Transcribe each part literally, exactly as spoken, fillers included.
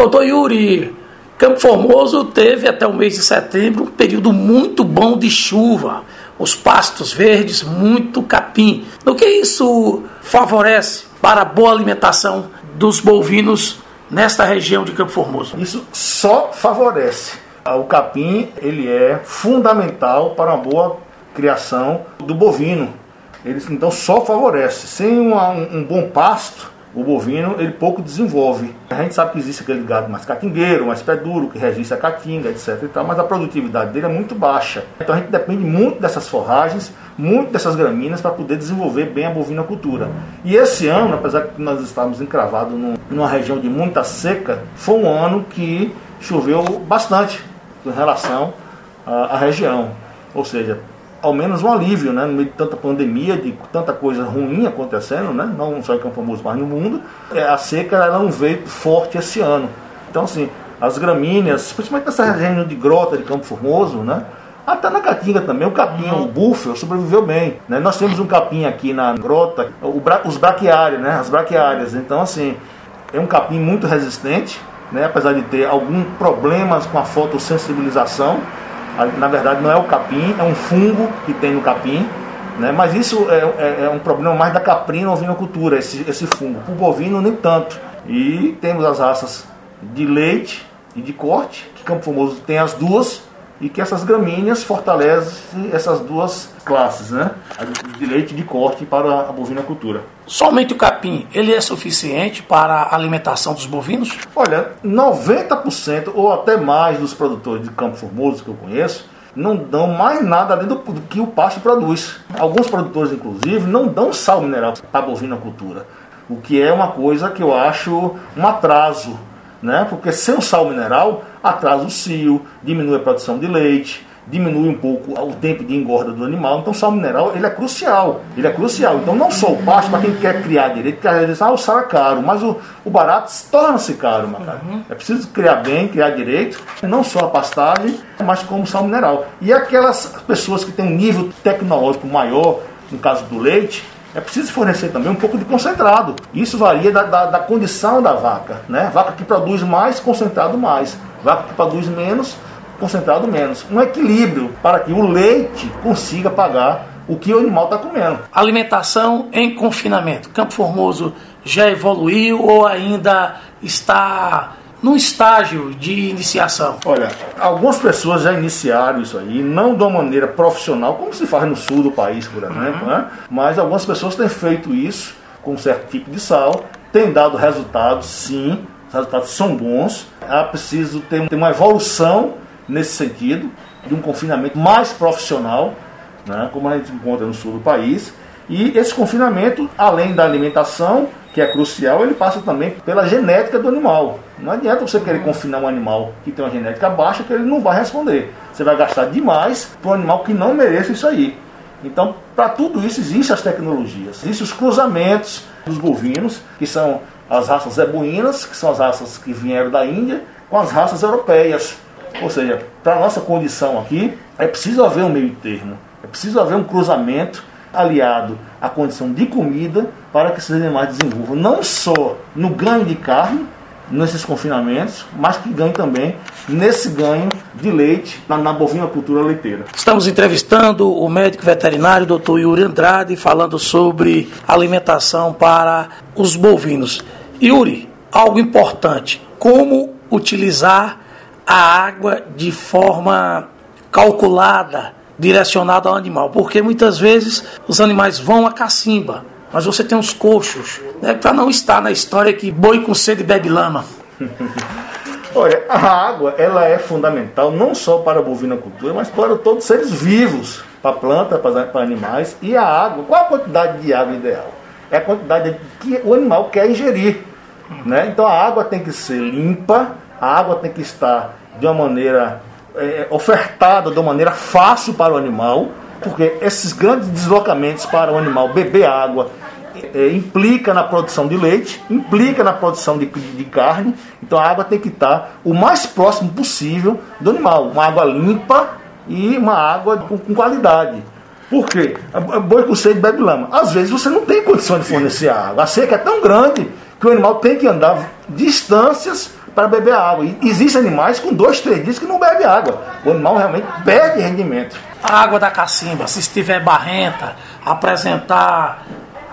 Doutor Yuri, Campo Formoso teve até o mês de setembro um período muito bom de chuva, os pastos verdes, muito capim. O que isso favorece para a boa alimentação dos bovinos nesta região de Campo Formoso? Isso só favorece. O capim ele é fundamental para uma boa criação do bovino. Ele então só favorece. Sem uma, um, um bom pasto, o bovino ele pouco desenvolve. A gente sabe que existe aquele gado mais catingueiro, mais pé duro, que registra a caatinga, etc e tal, mas a produtividade dele é muito baixa. Então a gente depende muito dessas forragens, muito dessas gramíneas para poder desenvolver bem a bovinocultura. E esse ano, apesar de nós estarmos encravados num, numa região de muita seca, foi um ano que choveu bastante em relação à, à região. Ou seja, ao menos um alívio, né, no meio de tanta pandemia, de tanta coisa ruim acontecendo, né, não só em Campo Formoso, mas no mundo. A seca ela não veio forte esse ano. Então, assim, as gramíneas, principalmente nessa região de grota de Campo Formoso, né, até na caatinga também, o capim, o búfalo, sobreviveu bem. Né? Nós temos um capim aqui na grota, o bra- os braquiários, né, as braquiárias. Então, assim, é um capim muito resistente, né, apesar de ter alguns problemas com a fotossensibilização. Na verdade não é o capim, é um fungo que tem no capim, né? Mas isso é, é, é um problema mais da caprina ovinocultura, esse, esse fungo. Para o bovino nem tanto. E temos as raças de leite e de corte, que Campo Formoso tem as duas, e que essas gramíneas fortalecem essas duas classes, né? De leite e de corte para a bovinocultura. Somente o capim, ele é suficiente para a alimentação dos bovinos? Olha, noventa por cento ou até mais dos produtores de Campo Formoso que eu conheço não dão mais nada além do, do que o pasto produz. Alguns produtores, inclusive, não dão sal mineral para a bovinocultura, o que é uma coisa que eu acho um atraso, né? Porque sem o sal mineral atrasa o cio, diminui a produção de leite, diminui um pouco o tempo de engorda do animal. Então o sal mineral ele é crucial, ele é crucial. Então não só o pasto, para quem quer criar direito, porque às vezes ah, o sal é caro, mas o, o barato torna-se caro, cara. Uhum. É preciso criar bem, criar direito, não só a pastagem, mas como o sal mineral. E aquelas pessoas que têm um nível tecnológico maior, no caso do leite, é preciso fornecer também um pouco de concentrado. Isso varia da, da, da condição da vaca, né? Vaca que produz mais, concentrado mais. Vaca que produz menos, concentrado menos. Um equilíbrio para que o leite consiga pagar o que o animal está comendo. Alimentação em confinamento. Campo Formoso já evoluiu ou ainda está num estágio de iniciação? Olha, algumas pessoas já iniciaram isso aí, não de uma maneira profissional, como se faz no sul do país, por exemplo, uhum. né? Mas algumas pessoas têm feito isso com um certo tipo de sal, tem dado resultados, sim, os resultados são bons. É preciso ter uma evolução nesse sentido, de um confinamento mais profissional, né, como a gente encontra no sul do país. E esse confinamento, além da alimentação, que é crucial, ele passa também pela genética do animal. Não adianta você querer confinar um animal que tem uma genética baixa, que ele não vai responder. Você vai gastar demais para um animal que não mereça isso aí. Então, para tudo isso, existem as tecnologias. Existem os cruzamentos dos bovinos, que são as raças zebuínas, que são as raças que vieram da Índia, com as raças europeias. Ou seja, para a nossa condição aqui, é preciso haver um meio termo. É preciso haver um cruzamento aliado à condição de comida para que esses animais desenvolvam não só no ganho de carne, nesses confinamentos, mas que ganhem também nesse ganho de leite na, na bovinocultura leiteira. Estamos entrevistando o médico veterinário doutor Yuri Andrade, falando sobre alimentação para os bovinos. Yuri, algo importante, como utilizar a água de forma calculada, direcionada ao animal, porque muitas vezes os animais vão à cacimba, mas você tem os coxos, né, para não estar na história que boi com sede bebe lama. Olha, a água ela é fundamental não só para a bovinocultura, mas para todos os seres vivos, para planta, para, para animais. E a água, qual a quantidade de água ideal? É a quantidade que o animal quer ingerir, né? Então a água tem que ser limpa, a água tem que estar de uma maneira é, ofertada de uma maneira fácil para o animal, porque esses grandes deslocamentos para o animal beber água é, implica na produção de leite, implica na produção de, de carne. Então a água tem que estar o mais próximo possível do animal, uma água limpa e uma água com, com qualidade. Por quê? Boi com sede bebe lama. Às vezes você não tem condição de fornecer água, a seca é tão grande que o animal tem que andar distâncias para beber água. E existem animais com dois, três dias que não bebem água. O animal realmente perde rendimento. A água da cacimba, se estiver barrenta, apresentar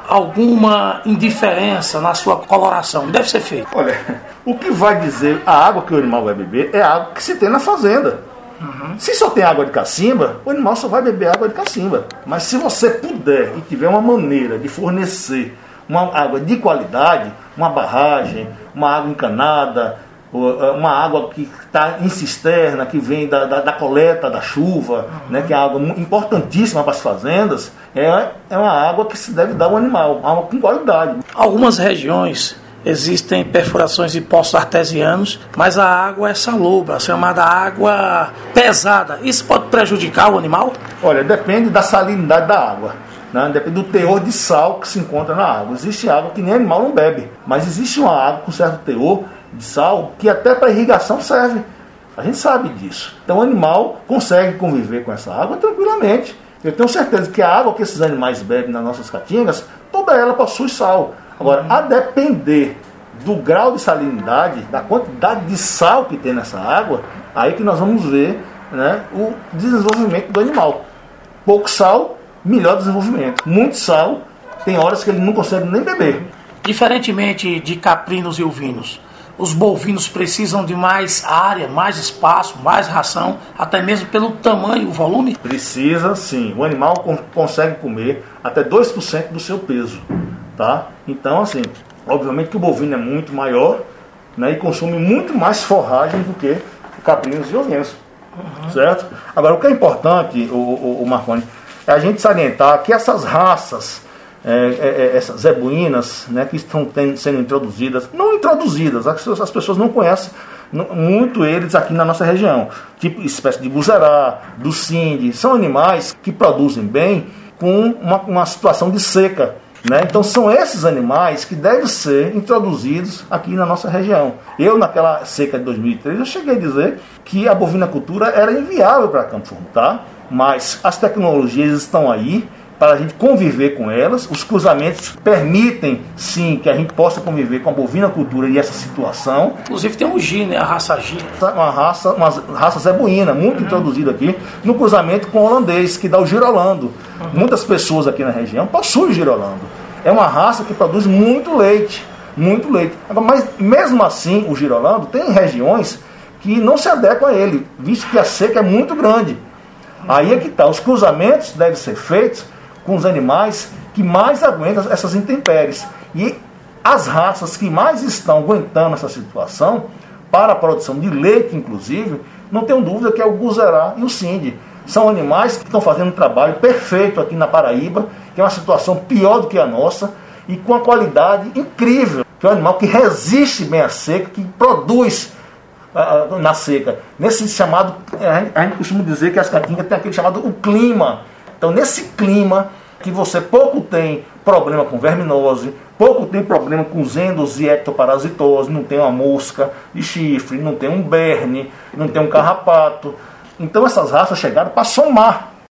alguma indiferença na sua coloração, deve ser feito. Olha, o que vai dizer a água que o animal vai beber é a água que se tem na fazenda. Uhum. Se só tem água de cacimba, o animal só vai beber água de cacimba. Mas se você puder e tiver uma maneira de fornecer uma água de qualidade, uma barragem, uma água encanada, uma água que está em cisterna, que vem da, da, da coleta da chuva, uhum. né, que é água importantíssima para as fazendas, é, é uma água que se deve dar ao animal, água com qualidade. Algumas regiões existem perfurações de poços artesianos, mas a água é salobra, chamada água pesada. Isso pode prejudicar o animal? Olha, depende da salinidade da água. Né? Depende do teor de sal que se encontra na água. Existe água que nem animal não bebe, mas existe uma água com certo teor de sal que até para irrigação serve. A gente sabe disso. Então o animal consegue conviver com essa água tranquilamente. Eu tenho certeza que a água que esses animais bebem nas nossas caatingas, toda ela possui sal. Agora, a depender do grau de salinidade, da quantidade de sal que tem nessa água, aí que nós vamos ver, né, o desenvolvimento do animal. Pouco sal, melhor desenvolvimento. Muito sal, tem horas que ele não consegue nem beber. Diferentemente de caprinos e ovinos, os bovinos precisam de mais área, mais espaço, mais ração, até mesmo pelo tamanho e o volume? Precisa, sim. O animal consegue comer até dois por cento do seu peso. Tá? Então, assim, obviamente que o bovino é muito maior, né, e consome muito mais forragem do que caprinos e ovinos. Uhum. Certo? Agora, o que é importante, o, o, o Marconi, é a gente salientar que essas raças, é, é, essas zebuínas, né, que estão tendo, sendo introduzidas, não introduzidas, as pessoas, as pessoas não conhecem muito eles aqui na nossa região, tipo espécie de buzerá, do sinde, são animais que produzem bem com uma, uma situação de seca. Né? Então são esses animais que devem ser introduzidos aqui na nossa região. Eu, naquela seca de dois mil e três, eu cheguei a dizer que a bovinocultura era inviável para Campo Fundo, tá? Mas as tecnologias estão aí para a gente conviver com elas. Os cruzamentos permitem, sim, que a gente possa conviver com a bovinocultura e essa situação. Inclusive tem um G, né? A raça G. Uma raça, uma raça zebuína, muito uhum. introduzida aqui, no cruzamento com o holandês, que dá o girolando. Uhum. Muitas pessoas aqui na região possuem o girolando. É uma raça que produz muito leite, muito leite. Mas mesmo assim, o girolando tem regiões que não se adequam a ele, visto que a seca é muito grande. Aí é que está, os cruzamentos devem ser feitos com os animais que mais aguentam essas intempéries. E as raças que mais estão aguentando essa situação, para a produção de leite inclusive, não tenho dúvida que é o buzerá e o sinde. São animais que estão fazendo um trabalho perfeito aqui na Paraíba, que é uma situação pior do que a nossa, e com uma qualidade incrível, que é um animal que resiste bem à seca, que produz uh, na seca. Nesse chamado, a gente, a gente costuma dizer que as caatingas têm aquele chamado o clima. Então, nesse clima, que você pouco tem problema com verminose, pouco tem problema com zendos e ectoparasitose, não tem uma mosca de chifre, não tem um berne, não tem um carrapato. Então essas raças chegaram para somar